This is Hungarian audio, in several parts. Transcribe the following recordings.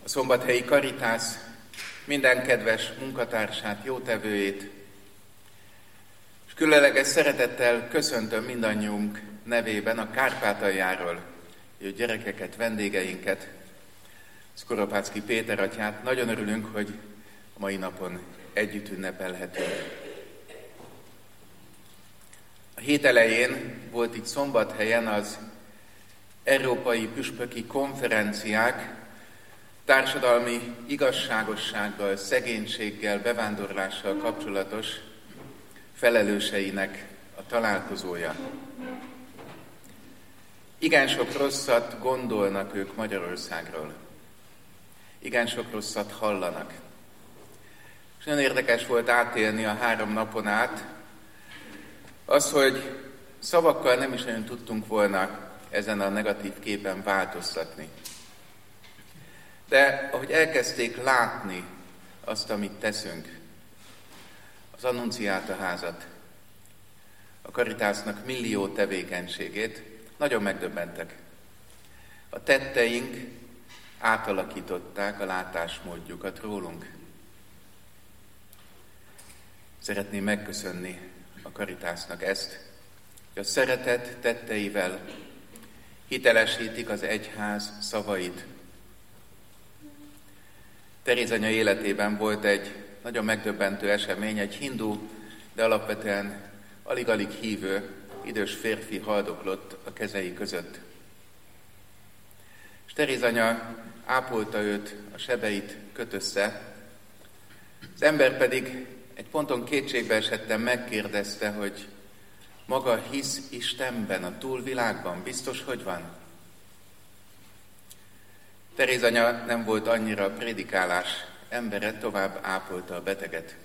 a Szombathelyi Karitász minden kedves munkatársát, jótevőjét, és különleges szeretettel köszöntöm mindannyiunk nevében a Kárpátaljáról jövő gyerekeket, vendégeinket, Skoropáczky Péter atyát. Nagyon örülünk, hogy a mai napon együtt ünnepelhetünk. A hét elején volt itt Szombathelyen az Európai Püspöki Konferenciák társadalmi igazságossággal, szegénységgel, bevándorlással kapcsolatos felelőseinek a találkozója. Igen sok rosszat gondolnak ők Magyarországról. Igen sok rosszat hallanak. És nagyon érdekes volt átélni a 3 napon át az, hogy szavakkal nem is nagyon tudtunk volna ezen a negatív képen változtatni. De ahogy elkezdték látni azt, amit teszünk, az Annunciáta házat, a Karitásznak millió tevékenységét, nagyon megdöbbentek. A tetteink átalakították a látásmódjukat rólunk. Szeretném megköszönni a Karitásznak ezt, hogy a szeretet tetteivel hitelesítik az egyház szavait. Teréz anya életében volt egy nagyon megdöbbentő esemény, egy hindu, de alapvetően alig-alig hívő, idős férfi haldoklott a kezei között. És Teréz anya ápolta őt, a sebeit köt össze. Az ember pedig egy ponton kétségbe esetten megkérdezte, hogy maga hisz Istenben, a túlvilágban, biztos, hogy van? Teréz anya nem volt annyira prédikálás embere, tovább ápolta a beteget.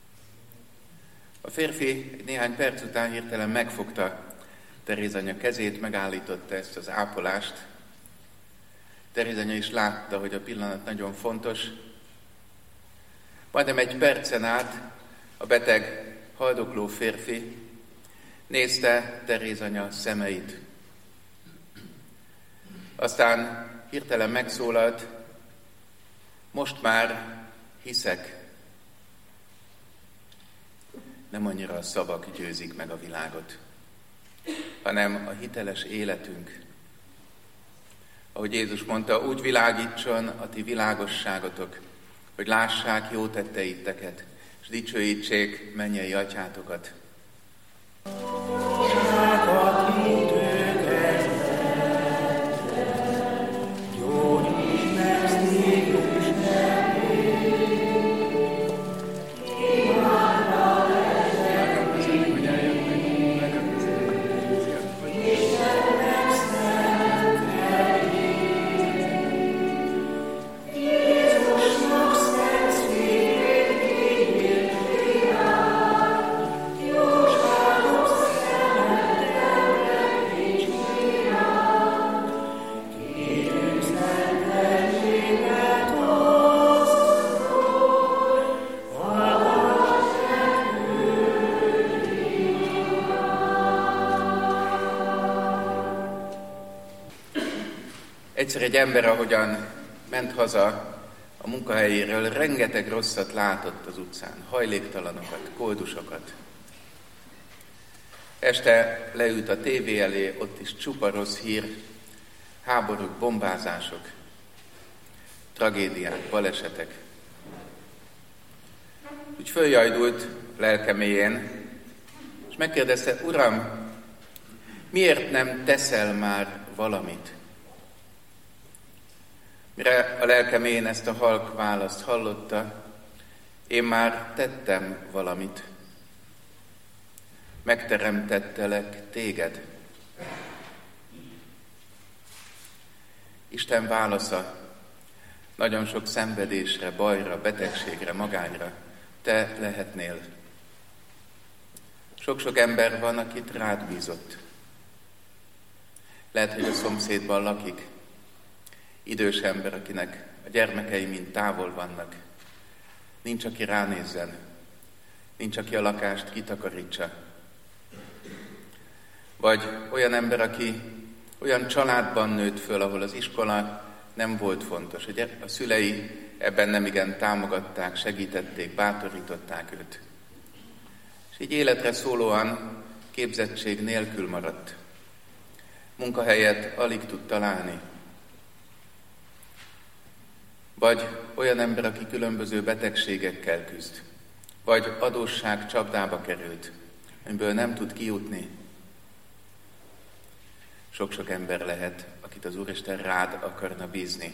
A férfi néhány perc után hirtelen megfogta Teréz anya kezét, megállította ezt az ápolást. Teréz anya is látta, hogy a pillanat nagyon fontos. Majdnem egy percen át a beteg, haldokló férfi nézte Teréz anya szemeit. Aztán hirtelen megszólalt, most már hiszek. Nem annyira a szavak győzik meg a világot, hanem a hiteles életünk. Ahogy Jézus mondta, úgy világítson a ti világosságotok, hogy lássák jó tetteiteket, és dicsőítsék mennyei atyátokat. Egyszer egy ember, ahogyan ment haza a munkahelyéről, rengeteg rosszat látott az utcán, hajléktalanokat, koldusokat. Este leült a tévé elé, ott is csupa rossz hír, háborúk, bombázások, tragédiák, balesetek. Úgy följajdult lelke mélyén, és megkérdezte, Uram, miért nem teszel már valamit? Mire a lelke mélyén ezt a halk választ hallotta, én már tettem valamit. Megteremtettelek téged. Isten válasza nagyon sok szenvedésre, bajra, betegségre, magányra te lehetnél. Sok-sok ember van, akit rád bízott. Lehet, hogy a szomszédban lakik. Idős ember, akinek a gyermekei mind távol vannak. Nincs, aki ránézzen. Nincs, aki a lakást kitakarítsa. Vagy olyan ember, aki olyan családban nőtt föl, ahol az iskola nem volt fontos. A szülei ebben nemigen támogatták, segítették, bátorították őt. És így életre szólóan képzettség nélkül maradt. Munkahelyet alig tud találni. Vagy olyan ember, aki különböző betegségekkel küzd. Vagy adósság csapdába került, amiből nem tud kijutni. Sok-sok ember lehet, akit az Úristen rád akarna bízni.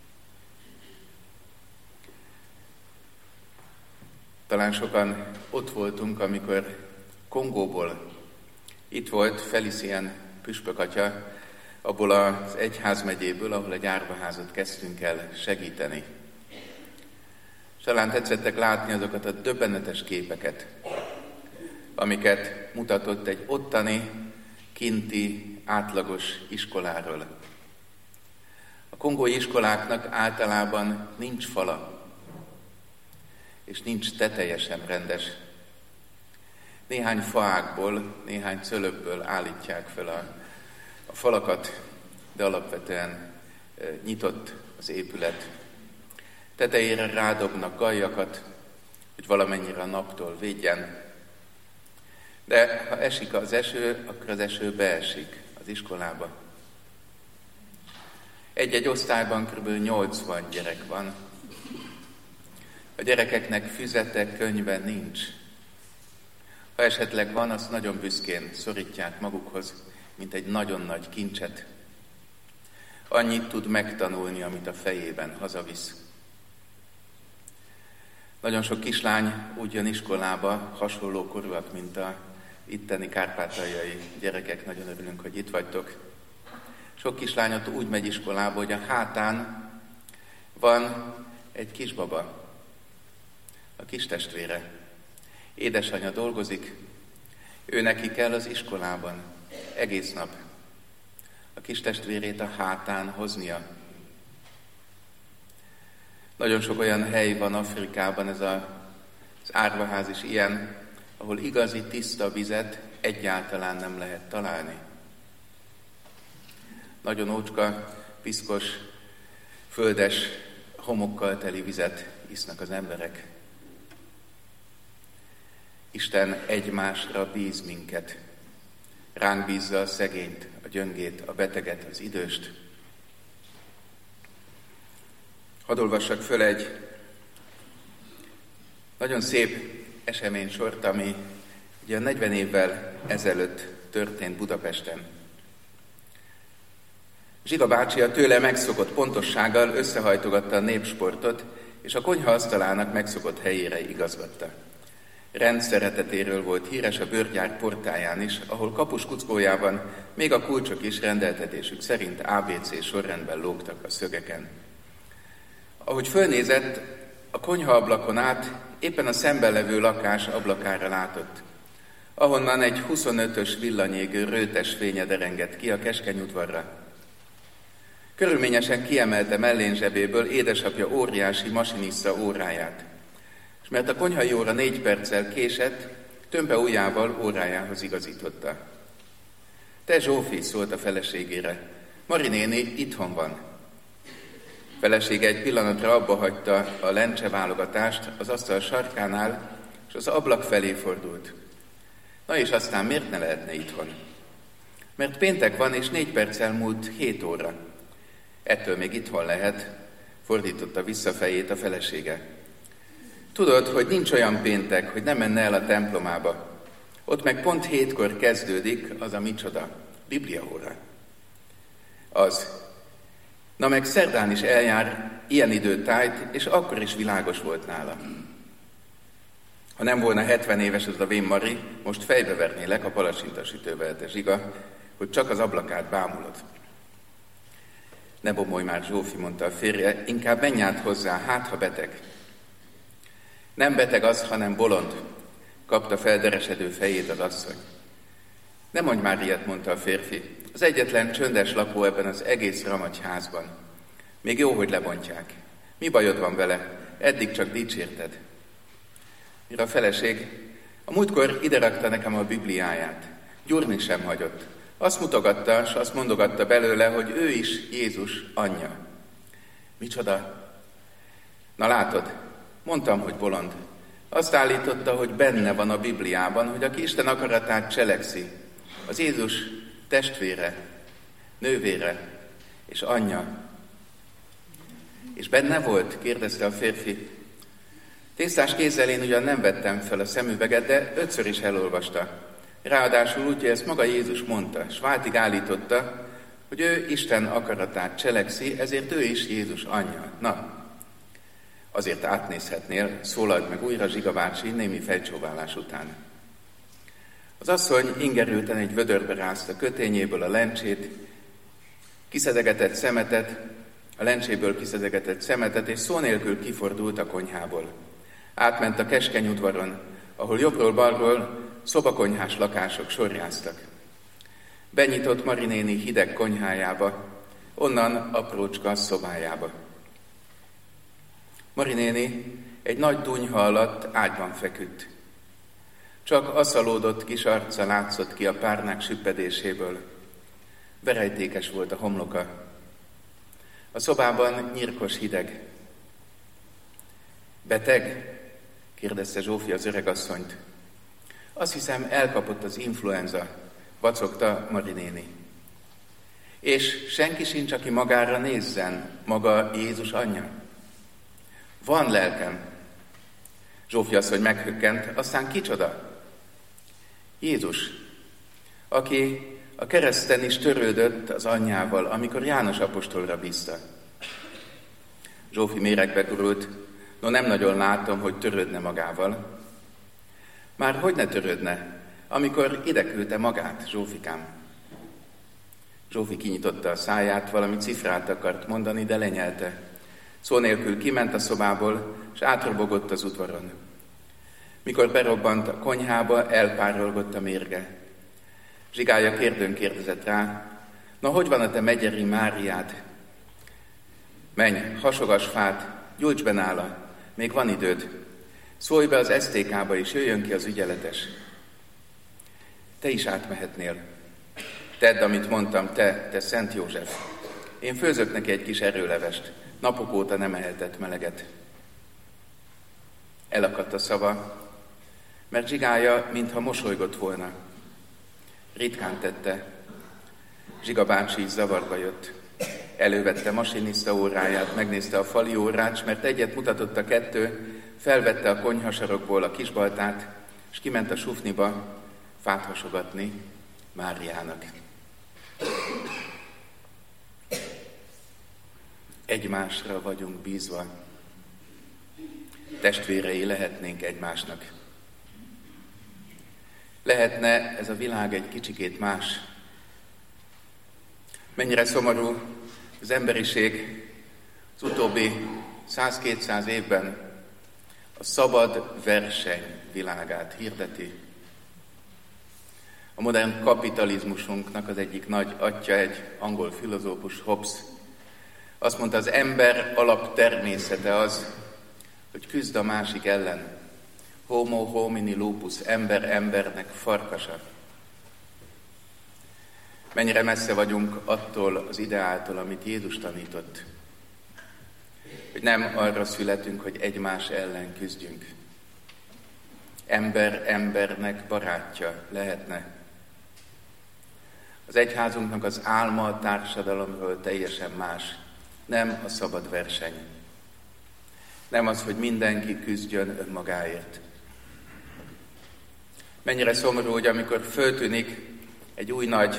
Talán sokan ott voltunk, amikor Kongóból itt volt Felicien püspök atya, abból az egyházmegyéből, ahol egy árvaházat kezdtünk el segíteni. Talán tetszettek látni azokat a döbbenetes képeket, amiket mutatott egy ottani, kinti, átlagos iskoláról. A kongói iskoláknak általában nincs fala, és nincs teteje sem rendes. Néhány faákból, néhány cölökből állítják fel a falakat, de alapvetően nyitott az épület. Tetejére rádobnak galjakat, hogy valamennyire a naptól védjen. De ha esik az eső, akkor az eső beesik az iskolába. Egy-egy osztályban kb. 80 gyerek van. A gyerekeknek füzete, könyve nincs. Ha esetleg van, azt nagyon büszkén szorítják magukhoz, mint egy nagyon nagy kincset. Annyit tud megtanulni, amit a fejében hazavisz. Nagyon sok kislány úgy jön iskolába, hasonló korúak, mint a itteni kárpátaljai gyerekek. Nagyon örülünk, hogy itt vagytok. Sok kislányot úgy megy iskolába, hogy a hátán van egy kisbaba, a kistestvére. Édesanyja dolgozik, ő neki kell az iskolában egész nap a kistestvérét a hátán hoznia. Nagyon sok olyan hely van Afrikában, ez az árvaház is ilyen, ahol igazi tiszta vizet egyáltalán nem lehet találni. Nagyon ócska, piszkos, földes, homokkal teli vizet isznak az emberek. Isten egymásra bíz minket. Ránk bízza a szegényt, a gyöngét, a beteget, az időst. Hadd olvassak föl egy nagyon szép eseménysort, ami ugye 40 évvel ezelőtt történt Budapesten. Zsiga bácsi a tőle megszokott pontossággal összehajtogatta a népsportot, és a konyha asztalának megszokott helyére igazgatta. Rendszeretetéről volt híres a bőrgyár portáján is, ahol kapus kuckójában még a kulcsok is rendeltetésük szerint ABC sorrendben lógtak a szögeken. Ahogy fölnézett, a konyhaablakon át éppen a szemben levő lakás ablakára látott, ahonnan egy 25-ös villanyégő rőtes fénye derengett ki a keskeny udvarra. Körülményesen kiemelte mellényzsebéből édesapja óriási masinissza óráját, és mert a konyhai óra 4 perccel késett, tömpe ujjával órájához igazította. Te Zsófi, szólt a feleségére, Mari néni itthon van. Felesége egy pillanatra abba hagyta a lencseválogatást az asztal sarkánál, és az ablak felé fordult. Na és aztán miért ne lehetne itthon? Mert péntek van, és 4 perccel múlt 7 óra. Ettől még itthon lehet, fordította vissza fejét a felesége. Tudod, hogy nincs olyan péntek, hogy nem menne el a templomába. Ott meg pont 7-kor kezdődik az a micsoda, bibliaóra. Az. Na meg szerdán is eljár ilyen időtájt, és akkor is világos volt nála. Ha nem volna 70 éves az a vén Mari, most fejbe vernélek a palacsintasütővel, te Zsiga, hogy csak az ablakát bámulod. Ne bomolj már, Zsófi, mondta a férje, inkább menj át hozzá, hát ha beteg. Nem beteg az, hanem bolond, kapta felderesedő fejét az asszony. Ne mondj már ilyet, mondta a férfi, az egyetlen csöndes lakó ebben az egész ramagyházban. Még jó, hogy lebontják. Mi bajod van vele? Eddig csak dicsérted. Mire a feleség, a múltkor iderakta nekem a Bibliáját. Gyúrni sem hagyott. Azt mutogatta, és azt mondogatta belőle, hogy ő is Jézus anyja. Micsoda? Na látod, mondtam, hogy bolond. Azt állította, hogy benne van a Bibliában, hogy aki Isten akaratát cselekszi, az Jézus testvére, nővére és anyja. És benne volt? Kérdezte a férfi. Tisztás kézzel én ugyan nem vettem fel a szemüveget, de 5-ször is elolvasta. Ráadásul úgy, hogy ezt maga Jézus mondta, s váltig állította, hogy ő Isten akaratát cselekszi, ezért ő is Jézus anyja. Na, azért átnézhetnél, szólalt meg újra Zsiga bácsi némi fejcsóválás után. Az asszony ingerülten egy vödörbe rázta kötényéből a lencsét, kiszedegetett szemetet, a lencséből kiszedegetett szemetet, és szó nélkül kifordult a konyhából. Átment a keskeny udvaron, ahol jobbról-balról szobakonyhás lakások sorjáztak. Benyitott Mari néni hideg konyhájába, onnan aprócska szobájába. Mari néni egy nagy dunyha alatt ágyban feküdt. Csak asszalódott kis arca látszott ki a párnák süppedéséből. Verejtékes volt a homloka. A szobában nyírkos hideg. Beteg? Kérdezte Zsófi az öregasszonyt. Azt hiszem, elkapott az influenza, vacogta Mari néni. És senki sincs, aki magára nézzen, maga Jézus anyja? Van lelkem. Zsófi asszony meghökkent, aztán kicsoda? Jézus, aki a kereszten is törődött az anyjával, amikor János apostolra bízta. Zsófi méregbe gurult, no nem nagyon látom, hogy törődne magával. Már hogy ne törődne, amikor ide küldte magát, Zsófikám? Zsófi kinyitotta a száját, valami cifrát akart mondani, de lenyelte. Szó nélkül kiment a szobából, és átrobogott az udvaron. Mikor berobbant a konyhába, elpárolgott a mérge. Zsigája kérdőn kérdezett rá, na hogy van a te Megyeri Máriád? Menj, hasogass fát, gyújts be nála, még van időd. Szólj be az STK-ba és jöjjön ki az ügyeletes. Te is átmehetnél. Tedd, amit mondtam, te Szent József. Én főzök neki egy kis erőlevest. Napok óta nem ehetett meleget. Elakadt a szava, mert Zsigája mintha mosolygott volna. Ritkán tette. Zsiga bácsi is zavarba jött. Elővette masinista óráját, megnézte a fali órát, s mert egyet mutatott a 2, felvette a konyhasarokból a kisbaltát, és kiment a sufniba fát hasogatni Máriának. Egymásra vagyunk bízva. Testvérei lehetnénk egymásnak. Lehetne ez a világ egy kicsikét más. Mennyire szomorú az emberiség az utóbbi 100-200 évben a szabad verseny világát hirdeti. A modern kapitalizmusunknak az egyik nagy atya, egy angol filozófus, Hobbes, azt mondta, az ember alaptermészete az, hogy küzd a másik ellen. Homo homini lupus, ember embernek farkasa. Mennyire messze vagyunk attól az ideáltól, amit Jézus tanított. Hogy nem arra születünk, hogy egymás ellen küzdjünk. Ember embernek barátja lehetne. Az egyházunknak az álma a társadalomról teljesen más. Nem a szabad verseny. Nem az, hogy mindenki küzdjön önmagáért. Mennyire szomorú, hogy amikor föltűnik egy új nagy,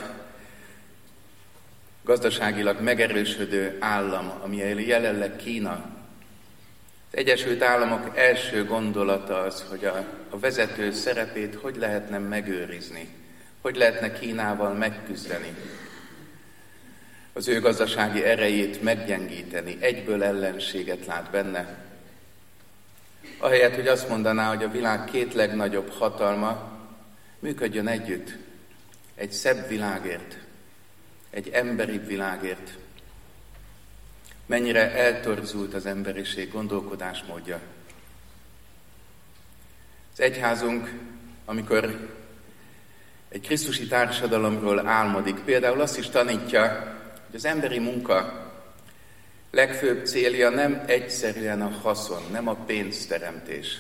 gazdaságilag megerősödő állam, ami jelenleg Kína. Az Egyesült Államok első gondolata az, hogy a vezető szerepét hogy lehetne megőrizni, hogy lehetne Kínával megküzdeni, az ő gazdasági erejét meggyengíteni, egyből ellenséget lát benne. Ahelyett, hogy azt mondaná, hogy a világ 2 legnagyobb hatalma működjön együtt, egy szebb világért, egy emberibb világért. Mennyire eltorzult az emberiség gondolkodásmódja. Az egyházunk, amikor egy krisztusi társadalomról álmodik, például azt is tanítja, hogy az emberi munka legfőbb célja nem egyszerűen a haszon, nem a pénzteremtés,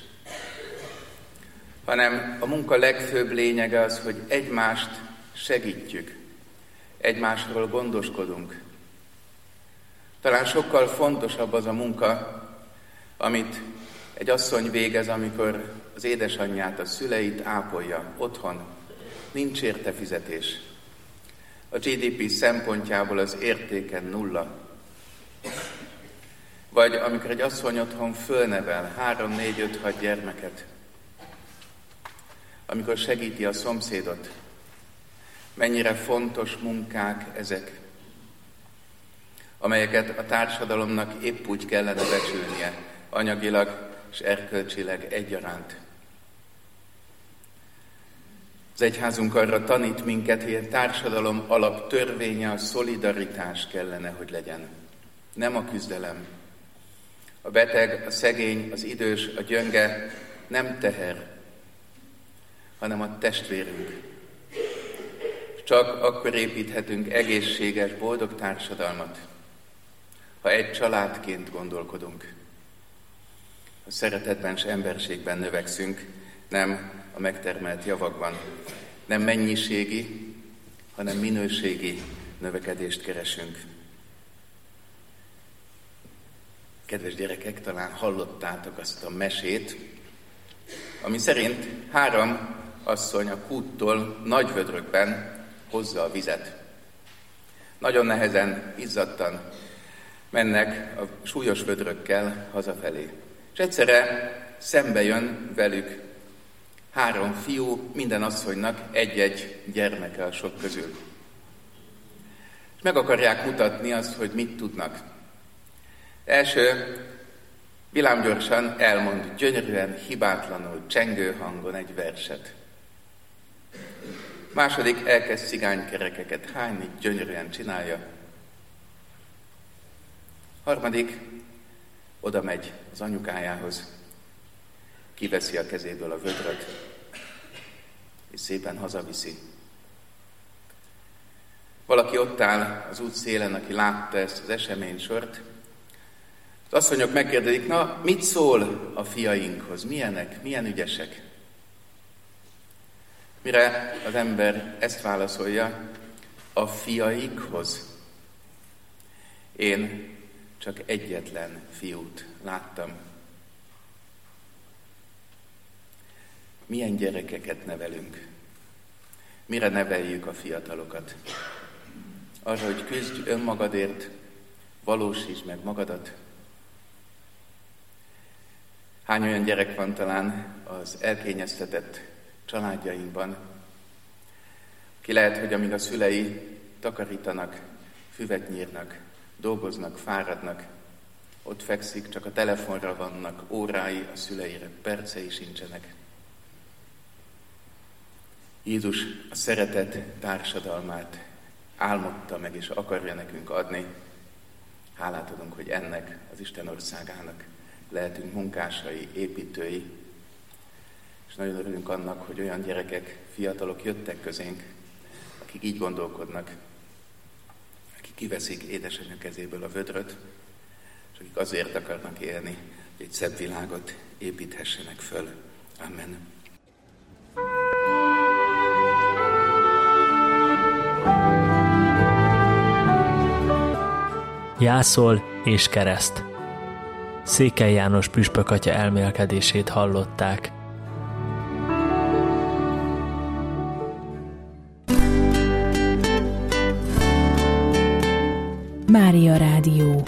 hanem a munka legfőbb lényege az, hogy egymást segítjük, egymásról gondoskodunk. Talán sokkal fontosabb az a munka, amit egy asszony végez, amikor az édesanyját, a szüleit ápolja otthon. Nincs érte fizetés. A GDP szempontjából az értéken 0. Vagy amikor egy asszony otthon fölnevel 3, 4, 5, 6 gyermeket. Amikor segíti a szomszédot. Mennyire fontos munkák ezek, amelyeket a társadalomnak épp úgy kellene becsülnie, anyagilag és erkölcsileg egyaránt. Az egyházunk arra tanít minket, hogy a társadalom alaptörvénye a szolidaritás kellene, hogy legyen. Nem a küzdelem. A beteg, a szegény, az idős, a gyönge nem teher, hanem a testvérünk. Csak akkor építhetünk egészséges, boldog társadalmat, ha egy családként gondolkodunk. A szeretetben és emberségben növekszünk, nem a megtermelt javakban. Nem mennyiségi, hanem minőségi növekedést keresünk. Kedves gyerekek, talán hallottátok azt a mesét, ami szerint 3 asszony a kúttól nagy vödrökben hozza a vizet. Nagyon nehezen, izzadtan mennek a súlyos vödrökkel hazafelé. És egyszerre szembe jön velük 3 fiú, minden asszonynak egy-egy gyermeke a sok közül. És meg akarják mutatni azt, hogy mit tudnak. Első, villámgyorsan elmond gyönyörűen, hibátlanul, csengő hangon egy verset. Második, elkezd cigánykerekeket hányni, gyönyörűen csinálja. Harmadik, oda megy az anyukájához, kiveszi a kezéből a vödröt, és szépen hazaviszi. Valaki ott áll az út szélen, aki látta ezt az eseménysort. Az asszonyok megkérdezik, na, mit szól a fiainkhoz? Milyenek, milyen ügyesek? Mire az ember ezt válaszolja, a fiaikhoz. Én csak egyetlen fiút láttam. Milyen gyerekeket nevelünk? Mire neveljük a fiatalokat? Arra, hogy küzdj önmagadért, valósítsd meg magadat. Hány olyan gyerek van talán az elkényeztetett családjainkban, ki lehet, hogy amíg a szülei takarítanak, füvet nyírnak, dolgoznak, fáradnak, ott fekszik, csak a telefonra vannak órái, a szüleire percei sincsenek. Jézus a szeretet társadalmát álmodta meg és akarja nekünk adni. Hálát adunk, hogy ennek az Isten országának lehetünk munkásai, építői, és nagyon örülünk annak, hogy olyan gyerekek, fiatalok jöttek közénk, akik így gondolkodnak, akik kiveszik édesanyja kezéből a vödröt, és akik azért akarnak élni, hogy egy szebb világot építhessenek föl. Amen. Jászol és kereszt. Székely János püspök atya elmélkedését hallották. Mária Rádió.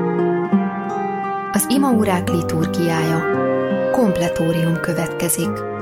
Az imaórák liturgiája. Kompletórium következik.